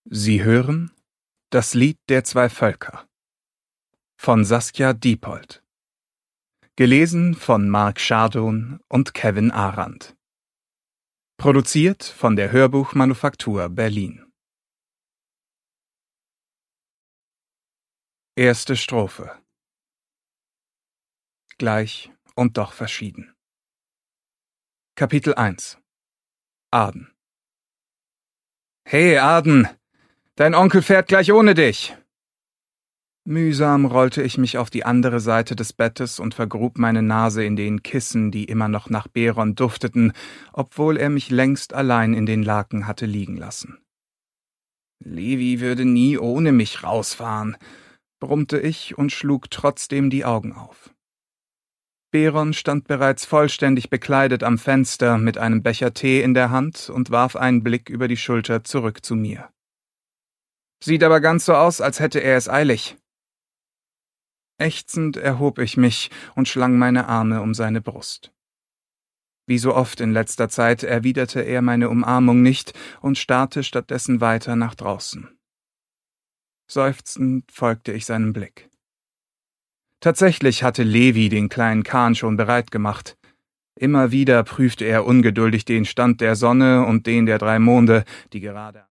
Sie hören das Lied der zwei Völker von Saskia Diepold, gelesen von Marc Schardon und Kevin Arendt, produziert von der Hörbuchmanufaktur Berlin. Erste Strophe. Gleich und doch verschieden. Kapitel 1. Aden. »Hey, Aden! Dein Onkel fährt gleich ohne dich!« Mühsam rollte ich mich auf die andere Seite des Bettes und vergrub meine Nase in den Kissen, die immer noch nach Beron dufteten, obwohl er mich längst allein in den Laken hatte liegen lassen. »Levi würde nie ohne mich rausfahren«, brummte ich und schlug trotzdem die Augen auf. Beron stand bereits vollständig bekleidet am Fenster mit einem Becher Tee in der Hand und warf einen Blick über die Schulter zurück zu mir. »Sieht aber ganz so aus, als hätte er es eilig.« Ächzend erhob ich mich und schlang meine Arme um seine Brust. Wie so oft in letzter Zeit erwiderte er meine Umarmung nicht und starrte stattdessen weiter nach draußen. Seufzend folgte ich seinem Blick. Tatsächlich hatte Levi den kleinen Kahn schon bereit gemacht. Immer wieder prüfte er ungeduldig den Stand der Sonne und den der 3 Monde, die gerade